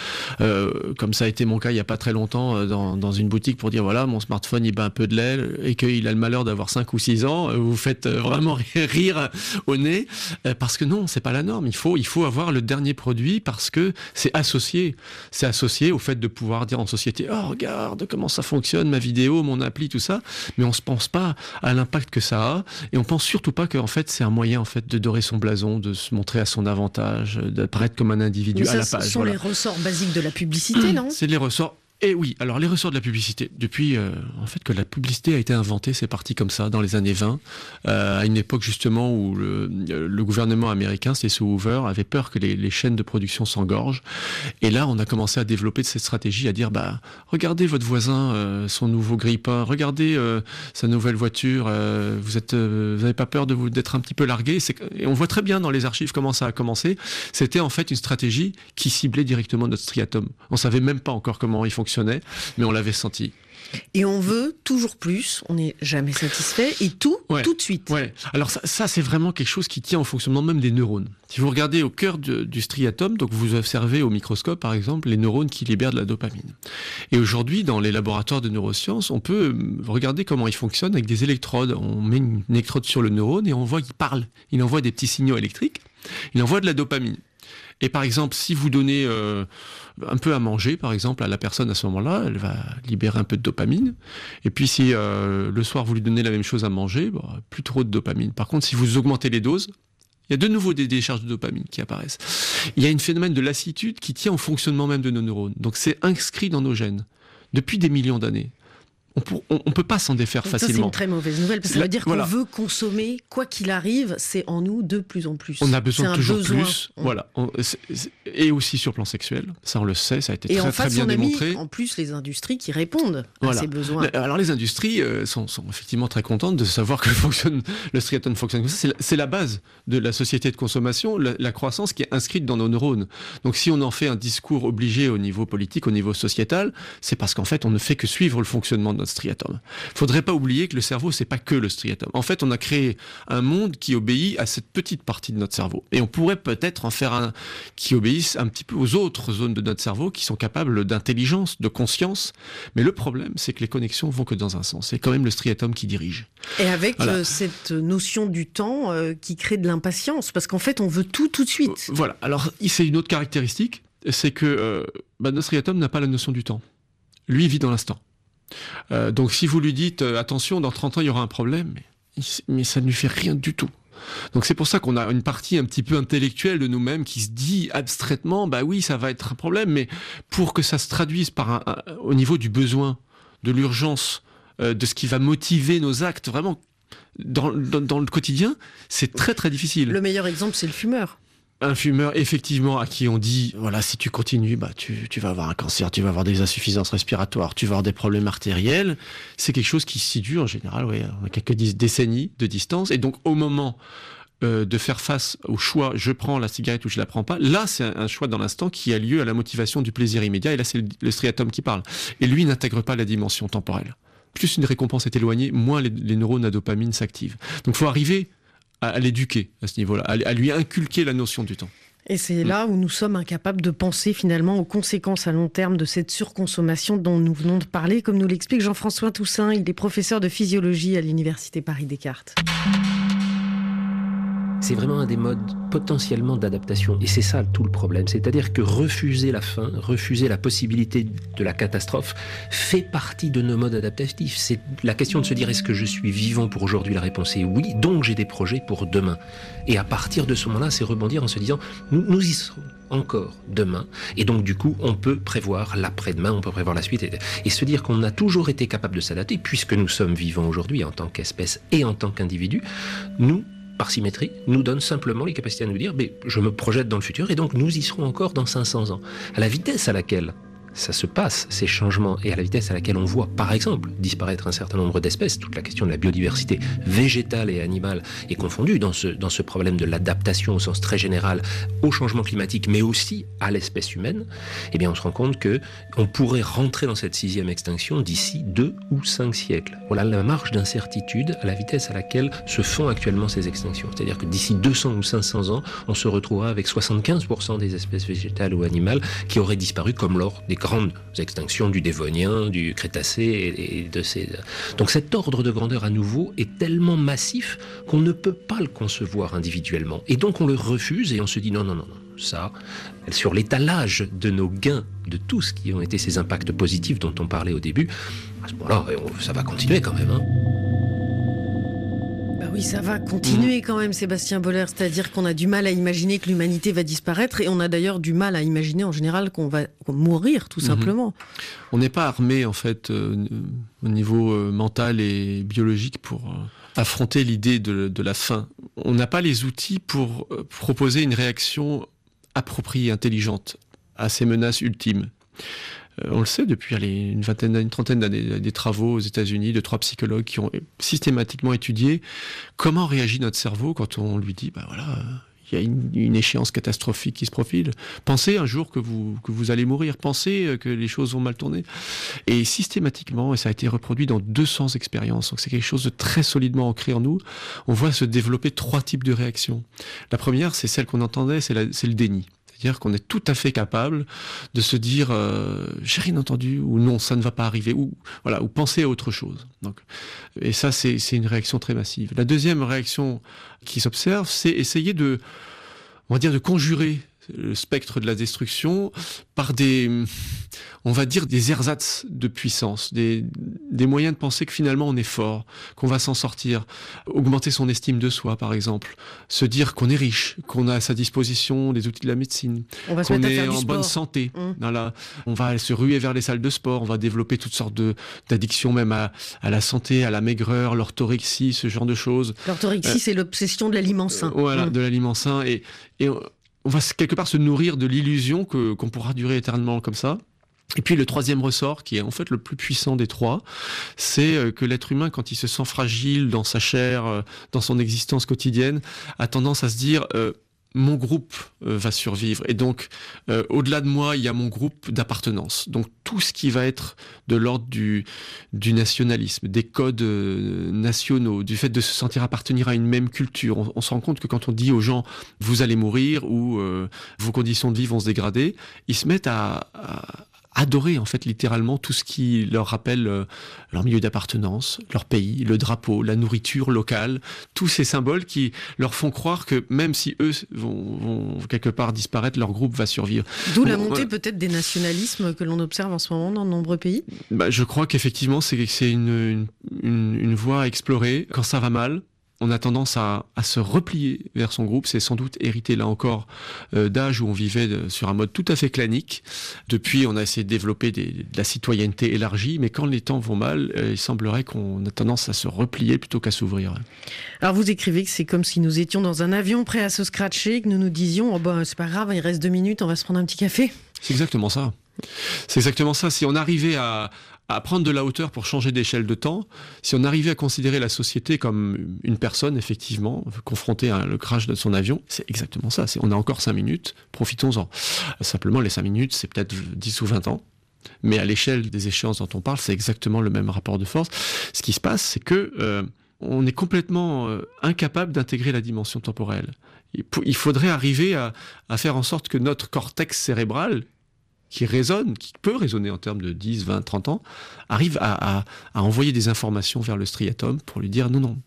S7: comme ça a été mon cas il n'y a pas très longtemps, dans une boutique pour dire voilà, mon smartphone il bat un peu de l'aile et qu'il a le malheur d'avoir 5 ou 6 ans, vous faites vraiment rire au nez, parce que non, c'est pas la norme. Il faut avoir le dernier produit parce que c'est associé au fait de pouvoir dire en société oh regarde comment ça fonctionne, ma vidéo, mon appli, tout ça, mais on se pense pas à l'impact que ça a, et on pense surtout pas qu'en fait c'est un moyen en fait de dorer son blason, de se montrer à son avantage, d'apparaître comme un individu à la page.
S2: Ce sont les ressorts basiques de la publicité, non ?
S7: C'est les ressorts. Et oui, alors les ressorts de la publicité, depuis en fait que la publicité a été inventée, c'est parti comme ça dans les années 20, à une époque justement où le gouvernement américain, c'est sous Hoover, avait peur que les chaînes de production s'engorgent. Et là, on a commencé à développer cette stratégie, à dire regardez votre voisin, son nouveau grille-pain, regardez sa nouvelle voiture, vous avez pas peur d'être un petit peu largué. Et on voit très bien dans les archives comment ça a commencé. C'était en fait une stratégie qui ciblait directement notre striatum. On savait même pas encore comment il fonctionnait, mais on l'avait senti.
S2: Et on veut toujours plus, on n'est jamais satisfait, et tout de suite.
S7: Ouais. Alors ça c'est vraiment quelque chose qui tient au fonctionnement même des neurones. Si vous regardez au cœur du striatum, donc vous observez au microscope par exemple les neurones qui libèrent de la dopamine. Et aujourd'hui dans les laboratoires de neurosciences, on peut regarder comment ils fonctionnent avec des électrodes. On met une électrode sur le neurone et on voit qu'il parle. Il envoie des petits signaux électriques, il envoie de la dopamine. Et par exemple, si vous donnez un peu à manger, par exemple, à la personne à ce moment-là, elle va libérer un peu de dopamine. Et puis si le soir vous lui donnez la même chose à manger, plus trop de dopamine. Par contre, si vous augmentez les doses, il y a de nouveau des décharges de dopamine qui apparaissent. Il y a un phénomène de lassitude qui tient au fonctionnement même de nos neurones. Donc c'est inscrit dans nos gènes depuis des millions d'années. On peut pas s'en défaire facilement.
S2: Ça, c'est une très mauvaise nouvelle, parce que ça veut dire qu'on veut consommer, quoi qu'il arrive, c'est en nous de plus en plus.
S7: On a besoin de toujours plus, voilà. Et aussi sur le plan sexuel, ça on le sait, ça a été très bien démontré.
S2: En plus, les industries qui répondent à ces besoins.
S7: Alors les industries sont effectivement très contentes de savoir que le striatum fonctionne comme ça. C'est la base de la société de consommation, la croissance qui est inscrite dans nos neurones. Donc si on en fait un discours obligé au niveau politique, au niveau sociétal, c'est parce qu'en fait on ne fait que suivre le fonctionnement de notre striatum. Il ne faudrait pas oublier que le cerveau, c'est pas que le striatum. En fait, on a créé un monde qui obéit à cette petite partie de notre cerveau. Et on pourrait peut-être en faire un qui obéisse un petit peu aux autres zones de notre cerveau qui sont capables d'intelligence, de conscience. Mais le problème, c'est que les connexions vont que dans un sens. C'est quand même le striatum qui dirige.
S2: Et avec cette notion du temps qui crée de l'impatience, parce qu'en fait, on veut tout de suite.
S7: Voilà. Alors, c'est une autre caractéristique, c'est que notre striatum n'a pas la notion du temps. Lui, il vit dans l'instant. Donc, si vous lui dites, attention, dans 30 ans, il y aura un problème, mais ça ne lui fait rien du tout. Donc, c'est pour ça qu'on a une partie un petit peu intellectuelle de nous-mêmes qui se dit abstraitement, bah oui, ça va être un problème, mais pour que ça se traduise au niveau du besoin, de l'urgence, de ce qui va motiver nos actes, vraiment, dans le quotidien, c'est très très difficile.
S2: Le meilleur exemple, c'est le fumeur.
S7: Un fumeur, effectivement, à qui on dit, voilà, si tu continues, bah, tu vas avoir un cancer, tu vas avoir des insuffisances respiratoires, tu vas avoir des problèmes artériels. C'est quelque chose qui se situe, en général, à quelques décennies de distance. Et donc, au moment de faire face au choix, je prends la cigarette ou je la prends pas, là, c'est un choix dans l'instant qui a lieu à la motivation du plaisir immédiat. Et là, c'est le striatum qui parle. Et lui, il n'intègre pas la dimension temporelle. Plus une récompense est éloignée, moins les neurones à dopamine s'activent. Donc, il faut arriver à l'éduquer à ce niveau-là, à lui inculquer la notion du temps.
S2: Et c'est là où nous sommes incapables de penser finalement aux conséquences à long terme de cette surconsommation dont nous venons de parler, comme nous l'explique Jean-François Toussaint. Il est professeur de physiologie à l'Université Paris-Descartes.
S10: C'est vraiment un des modes potentiellement d'adaptation. Et c'est ça tout le problème. C'est-à-dire que refuser la faim, refuser la possibilité de la catastrophe fait partie de nos modes adaptatifs. C'est la question de se dire, est-ce que je suis vivant pour aujourd'hui? La réponse est oui, donc j'ai des projets pour demain. Et à partir de ce moment-là, c'est rebondir en se disant, nous y serons encore demain. Et donc du coup, on peut prévoir l'après-demain, on peut prévoir la suite. Et se dire qu'on a toujours été capable de s'adapter, puisque nous sommes vivants aujourd'hui en tant qu'espèce et en tant qu'individu, nous, par symétrie, nous donne simplement les capacités à nous dire je me projette dans le futur et donc nous y serons encore dans 500 ans. À la vitesse à laquelle ça se passe, ces changements, et à la vitesse à laquelle on voit, par exemple, disparaître un certain nombre d'espèces, toute la question de la biodiversité végétale et animale est confondue dans ce problème de l'adaptation au sens très général au changement climatique, mais aussi à l'espèce humaine, eh bien on se rend compte qu'on pourrait rentrer dans cette 6e extinction d'ici 2 ou 5 siècles. Voilà la marge d'incertitude à la vitesse à laquelle se font actuellement ces extinctions. C'est-à-dire que d'ici 200 ou 500 ans, on se retrouvera avec 75% des espèces végétales ou animales qui auraient disparu comme lors des grandes extinctions du Dévonien, du Crétacé et de ces... Donc cet ordre de grandeur à nouveau est tellement massif qu'on ne peut pas le concevoir individuellement. Et donc on le refuse et on se dit non, ça, sur l'étalage de nos gains, de tout ce qui ont été ces impacts positifs dont on parlait au début, à ce moment-là, ça va continuer quand même.
S2: Oui, ça va continuer quand même, Sébastien Boller, c'est-à-dire qu'on a du mal à imaginer que l'humanité va disparaître et on a d'ailleurs du mal à imaginer en général qu'on va mourir tout simplement.
S7: On n'est pas armé en fait au niveau mental et biologique pour affronter l'idée de la faim. On n'a pas les outils pour proposer une réaction appropriée, intelligente à ces menaces ultimes. On le sait depuis une trentaine d'années, des travaux aux États-Unis de 3 psychologues qui ont systématiquement étudié comment réagit notre cerveau quand on lui dit il y a une échéance catastrophique qui se profile. Pensez un jour que vous allez mourir, pensez que les choses vont mal tourner. Et systématiquement, et ça a été reproduit dans 200 expériences, donc c'est quelque chose de très solidement ancré en nous, on voit se développer 3 types de réactions. La première, c'est celle qu'on entendait, c'est le déni. C'est-à-dire qu'on est tout à fait capable de se dire j'ai rien entendu ou non, ça ne va pas arriver ou penser à autre chose. Donc, et ça, c'est une réaction très massive. La deuxième réaction qui s'observe, c'est essayer de conjurer le spectre de la destruction par des ersatz de puissance, des moyens de penser que finalement on est fort, qu'on va s'en sortir, augmenter son estime de soi par exemple, se dire qu'on est riche, qu'on a à sa disposition les outils de la médecine, qu'on est en bonne santé, voilà. On va se ruer vers les salles de sport, on va développer toutes sortes d'addictions même à la santé, à la maigreur, l'orthorexie, ce genre de choses.
S2: L'orthorexie, c'est l'obsession de l'aliment sain.
S7: Voilà, de l'aliment sain et on va quelque part se nourrir de l'illusion qu'on pourra durer éternellement comme ça. Et puis le troisième ressort, qui est en fait le plus puissant des 3, c'est que l'être humain, quand il se sent fragile dans sa chair, dans son existence quotidienne, a tendance à se dire mon groupe va survivre. Et donc, au-delà de moi, il y a mon groupe d'appartenance. Donc, tout ce qui va être de l'ordre du nationalisme, des codes nationaux, du fait de se sentir appartenir à une même culture. On se rend compte que quand on dit aux gens « vous allez mourir » ou « vos conditions de vie vont se dégrader », ils se mettent à adorer en fait littéralement tout ce qui leur rappelle leur milieu d'appartenance, leur pays, le drapeau, la nourriture locale, tous ces symboles qui leur font croire que même si eux vont quelque part disparaître, leur groupe va survivre.
S2: D'où la montée peut-être des nationalismes que l'on observe en ce moment dans de nombreux pays.
S7: Je crois qu'effectivement c'est une voie à explorer. Quand ça va mal, on a tendance à se replier vers son groupe. C'est sans doute hérité, là encore, d'âge où on vivait sur un mode tout à fait clanique. Depuis, on a essayé de développer de la citoyenneté élargie, mais quand les temps vont mal, il semblerait qu'on a tendance à se replier plutôt qu'à s'ouvrir.
S2: Alors vous écrivez que c'est comme si nous étions dans un avion prêt à se scratcher, que nous nous disions « c'est pas grave, il reste 2 minutes, on va se prendre un petit café ». C'est exactement ça.
S7: C'est exactement ça. Si on arrivait à prendre de la hauteur pour changer d'échelle de temps, si on arrivait à considérer la société comme une personne, effectivement, confrontée à le crash de son avion, c'est exactement ça. On a encore 5 minutes, profitons-en. Simplement, les 5 minutes, c'est peut-être 10 ou 20 ans. Mais à l'échelle des échéances dont on parle, c'est exactement le même rapport de force. Ce qui se passe, c'est que on est complètement incapable d'intégrer la dimension temporelle. Il faudrait arriver à faire en sorte que notre cortex cérébral, qui peut résonner en termes de 10, 20, 30 ans, arrive à envoyer des informations vers le striatum pour lui dire non,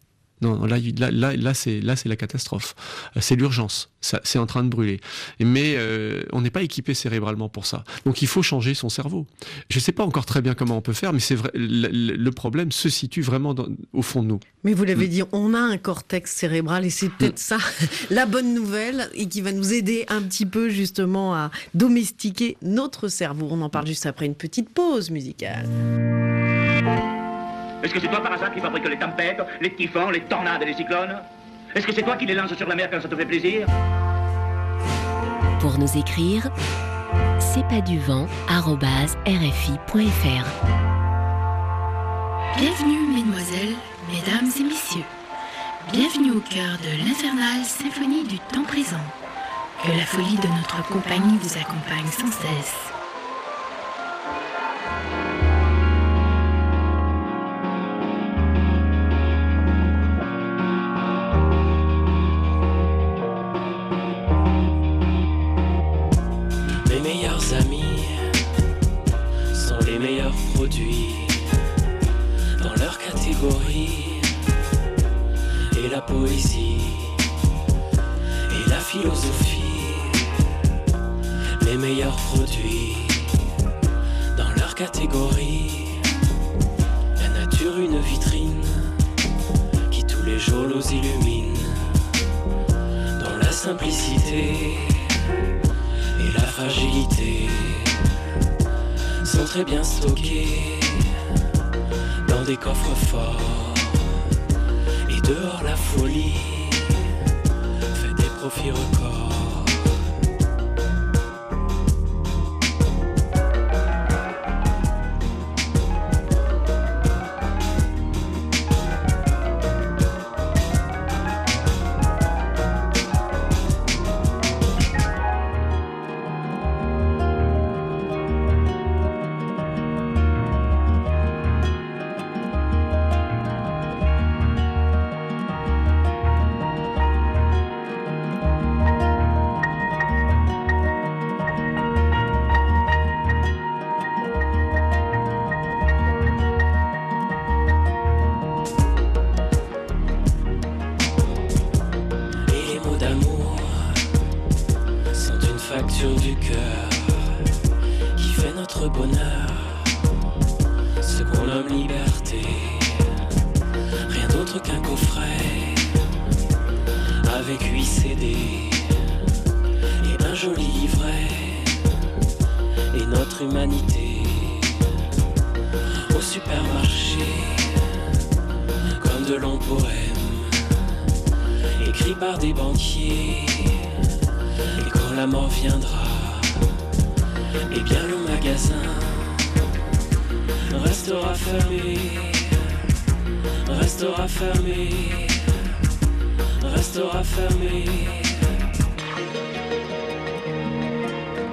S7: là c'est la catastrophe, c'est l'urgence, c'est en train de brûler. Mais on n'est pas équipé cérébralement pour ça. Donc il faut changer son cerveau. Je ne sais pas encore très bien comment on peut faire, mais c'est vrai, le problème se situe vraiment au fond de nous.
S2: Mais vous l'avez dit, on a un cortex cérébral et c'est peut-être ça la bonne nouvelle et qui va nous aider un petit peu justement à domestiquer notre cerveau. On en parle juste après une petite pause musicale.
S11: Est-ce que c'est toi par hasard qui fabrique les tempêtes, les typhons, les tornades et les cyclones? Est-ce que c'est toi qui les lances sur la mer quand ça te fait plaisir?
S1: Pour nous écrire, c'est pas du vent@rfi.fr.
S12: Bienvenue mesdemoiselles, mesdames et messieurs. Bienvenue au cœur de l'infernale symphonie du temps présent. Que la folie de notre compagnie vous accompagne sans cesse.
S13: Amis sont les meilleurs produits dans leur catégorie, et la poésie et la philosophie, les meilleurs produits dans leur catégorie. La nature une vitrine qui tous les jours nous illumine, dans la simplicité et la fragilité sont très bien stockés dans des coffres forts. Et dehors la folie fait des profits records. Du cœur qui fait notre bonheur, ce qu'on nomme liberté, rien d'autre qu'un coffret avec 8 CD et un joli livret, et notre humanité au supermarché comme de longs poèmes écrits par des banquiers. Et quand la mort viendra, eh bien le magasin restera fermé, restera fermé, restera fermé.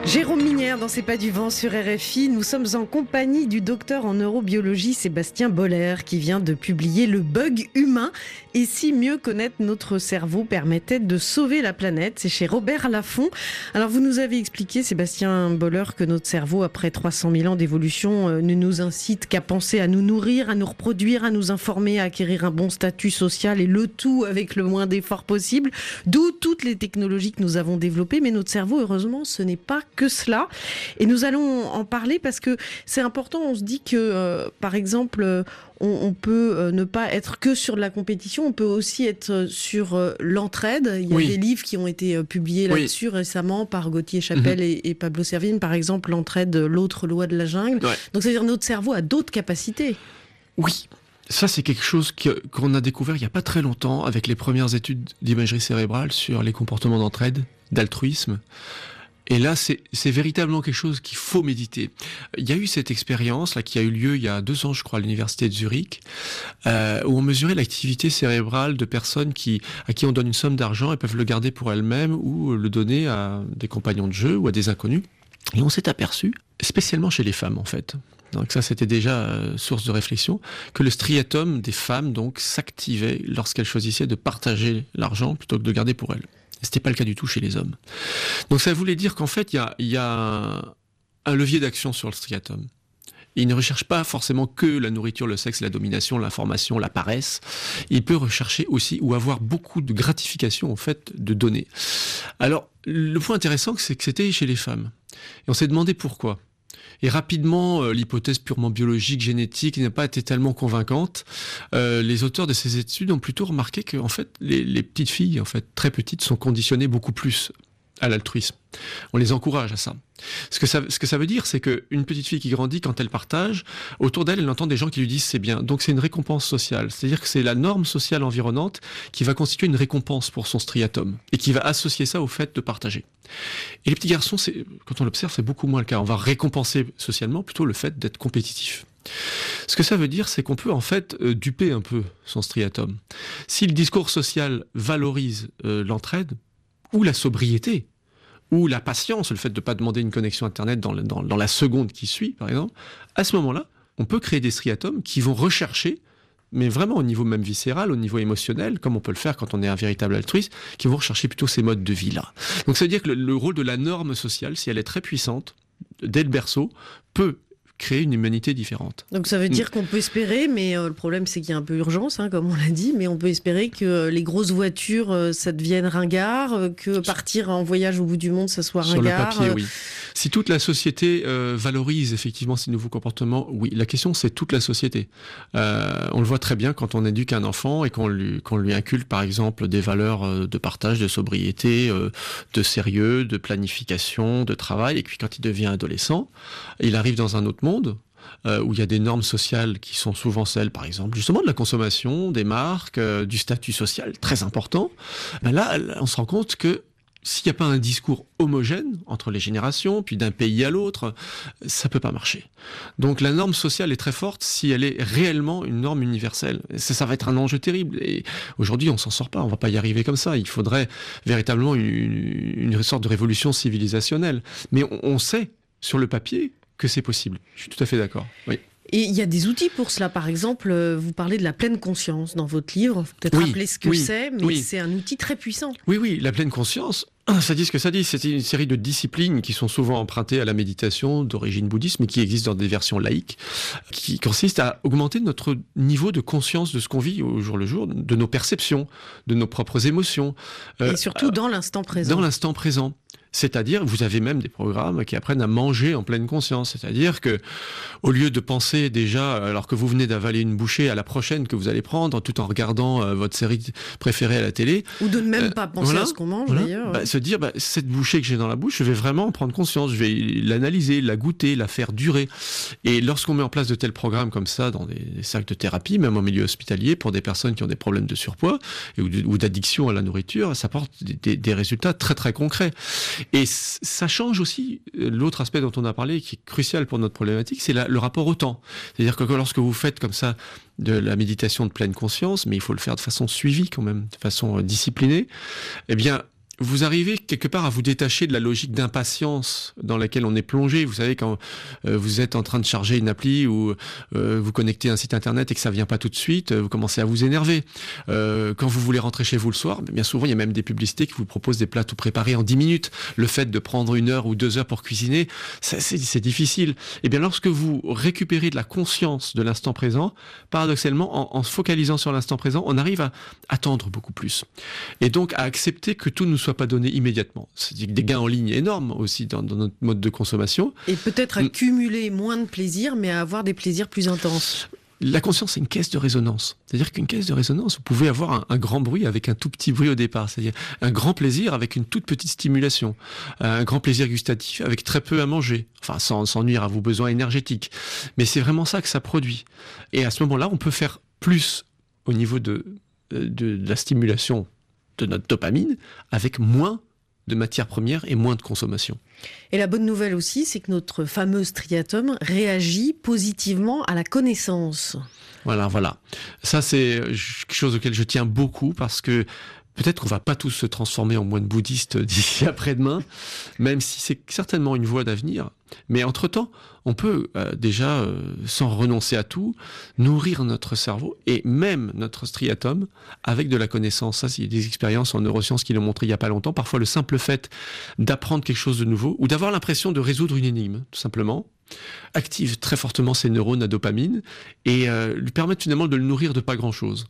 S2: Jérôme Minière dans C'est pas du vent sur RFI. Nous sommes en compagnie du docteur en neurobiologie Sébastien Boller qui vient de publier Le bug humain et si mieux connaître notre cerveau permettait de sauver la planète. C'est chez Robert Laffont. Alors vous nous avez expliqué, Sébastien Boller, que notre cerveau, après 300 000 ans d'évolution, ne nous incite qu'à penser à nous nourrir, à nous reproduire, à nous informer, à acquérir un bon statut social et le tout avec le moins d'efforts possible. D'où toutes les technologies que nous avons développées. Mais notre cerveau, heureusement, ce n'est pas que cela. Et nous allons en parler parce que c'est important. On se dit que, par exemple, on peut ne pas être que sur de la compétition, on peut aussi être sur l'entraide. Il y a des livres qui ont été publiés là-dessus récemment par Gauthier Chapelle et Pablo Servigne, par exemple, l'entraide, l'autre loi de la jungle. Ouais. Donc, c'est-à-dire notre cerveau a d'autres capacités.
S7: Oui. Ça, c'est quelque chose qu'on a découvert il n'y a pas très longtemps avec les premières études d'imagerie cérébrale sur les comportements d'entraide, d'altruisme. Et là, c'est véritablement quelque chose qu'il faut méditer. Il y a eu cette expérience là qui a eu lieu il y a 2 ans, je crois, à l'université de Zurich, où on mesurait l'activité cérébrale de personnes à qui on donne une somme d'argent, elles peuvent le garder pour elles-mêmes ou le donner à des compagnons de jeu ou à des inconnus. Et on s'est aperçu, spécialement chez les femmes en fait, donc ça c'était déjà source de réflexion, que le striatum des femmes donc s'activait lorsqu'elles choisissaient de partager l'argent plutôt que de garder pour elles. C'était pas le cas du tout chez les hommes. Donc ça voulait dire qu'en fait, il y a un levier d'action sur le striatum. Il ne recherche pas forcément que la nourriture, le sexe, la domination, l'information, la paresse. Il peut rechercher aussi ou avoir beaucoup de gratification, en fait, de donner. Alors, le point intéressant, c'est que c'était chez les femmes. Et on s'est demandé pourquoi. Et rapidement, l'hypothèse purement biologique, génétique n'a pas été tellement convaincante. Les auteurs de ces études ont plutôt remarqué que, en fait, les petites filles, en fait, très petites, sont conditionnées beaucoup plus à l'altruisme. On les encourage à ça. Ce que ça veut dire, c'est qu'une petite fille qui grandit, quand elle partage, autour d'elle, elle entend des gens qui lui disent c'est bien. Donc c'est une récompense sociale. C'est-à-dire que c'est la norme sociale environnante qui va constituer une récompense pour son striatum et qui va associer ça au fait de partager. Et les petits garçons, quand on l'observe, c'est beaucoup moins le cas. On va récompenser socialement plutôt le fait d'être compétitif. Ce que ça veut dire, c'est qu'on peut en fait duper un peu son striatum. Si le discours social valorise l'entraide, ou la sobriété, ou la patience, le fait de ne pas demander une connexion Internet dans la seconde qui suit, par exemple, à ce moment-là, on peut créer des striatomes qui vont rechercher, mais vraiment au niveau même viscéral, au niveau émotionnel, comme on peut le faire quand on est un véritable altruiste, qui vont rechercher plutôt ces modes de vie-là. Donc ça veut dire que le rôle de la norme sociale, si elle est très puissante, dès le berceau, peut créer une humanité différente.
S2: Donc ça veut dire qu'on peut espérer, mais le problème c'est qu'il y a un peu urgence, comme on l'a dit, mais on peut espérer que les grosses voitures, ça devienne ringard, que partir en voyage au bout du monde, ça soit ringard.
S7: Sur le papier, oui. Si toute la société valorise effectivement ces nouveaux comportements, oui. La question, c'est toute la société. On le voit très bien quand on éduque un enfant et qu'on lui inculque, par exemple, des valeurs de partage, de sobriété, de sérieux, de planification, de travail, et puis quand il devient adolescent, il arrive dans un autre monde, où il y a des normes sociales qui sont souvent celles, par exemple, justement de la consommation, des marques, du statut social très important. Ben là, on se rend compte que s'il n'y a pas un discours homogène entre les générations, puis d'un pays à l'autre, ça peut pas marcher. Donc la norme sociale est très forte si elle est réellement une norme universelle. Ça va être un enjeu terrible. Et aujourd'hui, on s'en sort pas. On va pas y arriver comme ça. Il faudrait véritablement une sorte de révolution civilisationnelle. Mais on sait sur le papier que c'est possible. Je suis tout à fait d'accord. Oui.
S2: Et il y a des outils pour cela. Par exemple, vous parlez de la pleine conscience dans votre livre. Faut peut-être rappeler ce que c'est, mais c'est un outil très puissant.
S7: Oui, la pleine conscience, ça dit ce que ça dit. C'est une série de disciplines qui sont souvent empruntées à la méditation d'origine bouddhiste, mais qui existent dans des versions laïques, qui consistent à augmenter notre niveau de conscience de ce qu'on vit au jour le jour, de nos perceptions, de nos propres émotions.
S2: Et surtout dans l'instant présent.
S7: Dans l'instant présent. C'est-à-dire, vous avez même des programmes qui apprennent à manger en pleine conscience. C'est-à-dire que, au lieu de penser déjà, alors que vous venez d'avaler une bouchée à la prochaine que vous allez prendre, tout en regardant votre série préférée à la télé.
S2: Ou de ne même pas penser à ce qu'on mange, d'ailleurs.
S7: Se dire, cette bouchée que j'ai dans la bouche, je vais vraiment en prendre conscience. Je vais l'analyser, la goûter, la faire durer. Et lorsqu'on met en place de tels programmes comme ça, dans des cercles de thérapie, même en milieu hospitalier, pour des personnes qui ont des problèmes de surpoids ou d'addiction à la nourriture, ça apporte des résultats très très concrets. Et ça change aussi l'autre aspect dont on a parlé, qui est crucial pour notre problématique, c'est le rapport au temps. C'est-à-dire que lorsque vous faites comme ça de la méditation de pleine conscience, mais il faut le faire de façon suivie quand même, de façon disciplinée, eh bien, vous arrivez quelque part à vous détacher de la logique d'impatience dans laquelle on est plongé. Vous savez, quand vous êtes en train de charger une appli ou vous connectez un site internet et que ça vient pas tout de suite, vous commencez à vous énerver. Quand vous voulez rentrer chez vous le soir, bien souvent, il y a même des publicités qui vous proposent des plats tout préparés en 10 minutes. Le fait de prendre 1 heure ou 2 heures pour cuisiner, c'est difficile. Et bien, lorsque vous récupérez de la conscience de l'instant présent, paradoxalement, en se focalisant sur l'instant présent, on arrive à attendre beaucoup plus. Et donc, à accepter que tout ne soit pas donné immédiatement. C'est des gains en ligne énormes aussi dans notre mode de consommation.
S2: Et peut-être à cumuler moins de plaisirs, mais à avoir des plaisirs plus intenses.
S7: La conscience, c'est une caisse de résonance. C'est-à-dire qu'une caisse de résonance, vous pouvez avoir un grand bruit avec un tout petit bruit au départ. C'est-à-dire un grand plaisir avec une toute petite stimulation. Un grand plaisir gustatif avec très peu à manger. Enfin, sans nuire à vos besoins énergétiques. Mais c'est vraiment ça que ça produit. Et à ce moment-là, on peut faire plus au niveau de la stimulation de notre dopamine, avec moins de matières premières et moins de consommation.
S2: Et la bonne nouvelle aussi, c'est que notre fameux striatum réagit positivement à la connaissance.
S7: Voilà. Ça, c'est quelque chose auquel je tiens beaucoup parce que peut-être qu'on va pas tous se transformer en moines bouddhistes d'ici après-demain, même si c'est certainement une voie d'avenir. Mais entre-temps, on peut déjà, sans renoncer à tout, nourrir notre cerveau et même notre striatum avec de la connaissance. Ça, il y a des expériences en neurosciences qui l'ont montré il y a pas longtemps. Parfois, le simple fait d'apprendre quelque chose de nouveau ou d'avoir l'impression de résoudre une énigme, tout simplement, active très fortement ses neurones à dopamine et lui permettent finalement de le nourrir de pas grand-chose.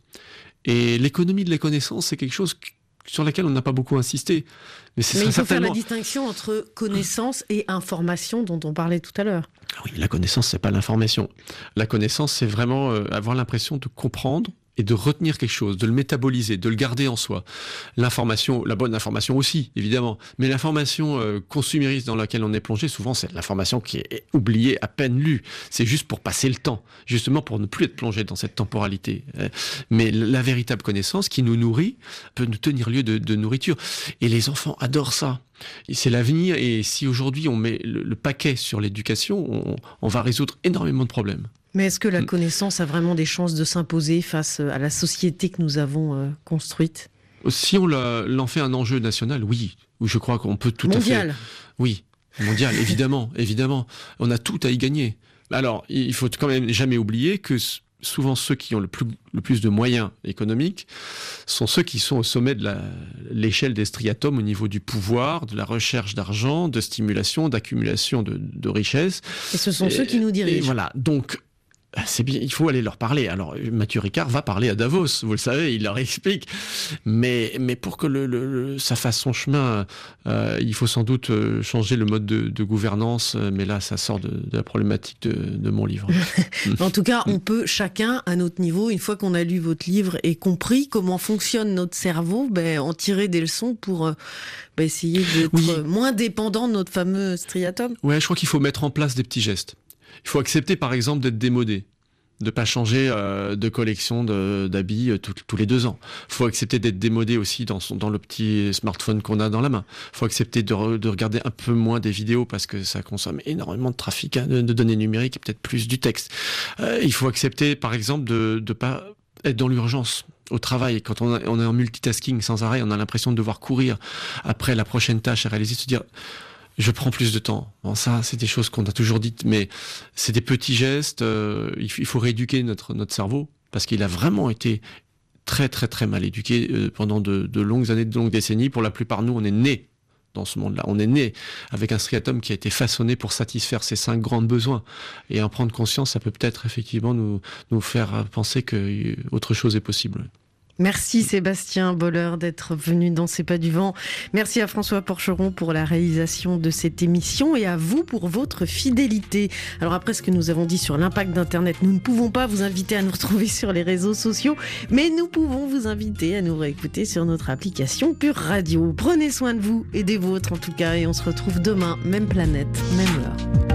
S7: Et l'économie de la connaissance, c'est quelque chose sur laquelle on n'a pas beaucoup insisté. Mais
S2: il faut faire la distinction entre connaissance et information dont on parlait tout à l'heure.
S7: Oui, la connaissance, c'est pas l'information. La connaissance, c'est vraiment avoir l'impression de comprendre et de retenir quelque chose, de le métaboliser, de le garder en soi. L'information, la bonne information aussi, évidemment. Mais l'information consumériste dans laquelle on est plongé, souvent, c'est l'information qui est oubliée, à peine lue. C'est juste pour passer le temps, justement pour ne plus être plongé dans cette temporalité. Mais la véritable connaissance qui nous nourrit peut nous tenir lieu de nourriture. Et les enfants adorent ça. C'est l'avenir. Et si aujourd'hui on met le paquet sur l'éducation, on va résoudre énormément de problèmes.
S2: Mais est-ce que la connaissance a vraiment des chances de s'imposer face à la société que nous avons construite ?
S7: Si on l'en fait un enjeu national, oui. Je crois qu'on peut tout à fait...
S2: Mondial.
S7: Oui, mondial, évidemment. On a tout à y gagner. Alors, il faut quand même jamais oublier que souvent ceux qui ont le plus de moyens économiques sont ceux qui sont au sommet de l'échelle des striatomes au niveau du pouvoir, de la recherche d'argent, de stimulation, d'accumulation de richesses.
S2: Et ce sont ceux qui nous dirigent.
S7: Et voilà, donc... C'est bien, il faut aller leur parler. Alors, Mathieu Ricard va parler à Davos, vous le savez, il leur explique. Mais pour que ça fasse son chemin, il faut sans doute changer le mode de gouvernance. Mais là, ça sort de la problématique de mon livre.
S2: En tout cas, on peut chacun, à notre niveau, une fois qu'on a lu votre livre et compris comment fonctionne notre cerveau, en tirer des leçons pour essayer d'être moins dépendant de notre fameux striatum.
S7: Ouais, je crois qu'il faut mettre en place des petits gestes. Il faut accepter, par exemple, d'être démodé, de ne pas changer de collection d'habits tous les 2 ans. Il faut accepter d'être démodé aussi dans le petit smartphone qu'on a dans la main. Il faut accepter de regarder un peu moins des vidéos parce que ça consomme énormément de trafic, de données numériques et peut-être plus du texte. Il faut accepter, par exemple, de ne pas être dans l'urgence. Au travail, quand on est en multitasking sans arrêt, on a l'impression de devoir courir après la prochaine tâche à réaliser, se dire... Je prends plus de temps. Bon, ça, c'est des choses qu'on a toujours dites, mais c'est des petits gestes. Il faut rééduquer notre cerveau parce qu'il a vraiment été très, très, très mal éduqué pendant de longues années, de longues décennies. Pour la plupart, nous, on est nés dans ce monde-là. On est nés avec un striatum qui a été façonné pour satisfaire ces 5 grands besoins. Et en prendre conscience, ça peut peut-être effectivement nous faire penser qu'autre chose est possible.
S2: Merci Sébastien Boller d'être venu dans C'est pas du vent. Merci à François Porcheron pour la réalisation de cette émission et à vous pour votre fidélité. Alors après ce que nous avons dit sur l'impact d'Internet, nous ne pouvons pas vous inviter à nous retrouver sur les réseaux sociaux, mais nous pouvons vous inviter à nous réécouter sur notre application Pure Radio. Prenez soin de vous et des vôtres en tout cas et on se retrouve demain, même planète, même heure.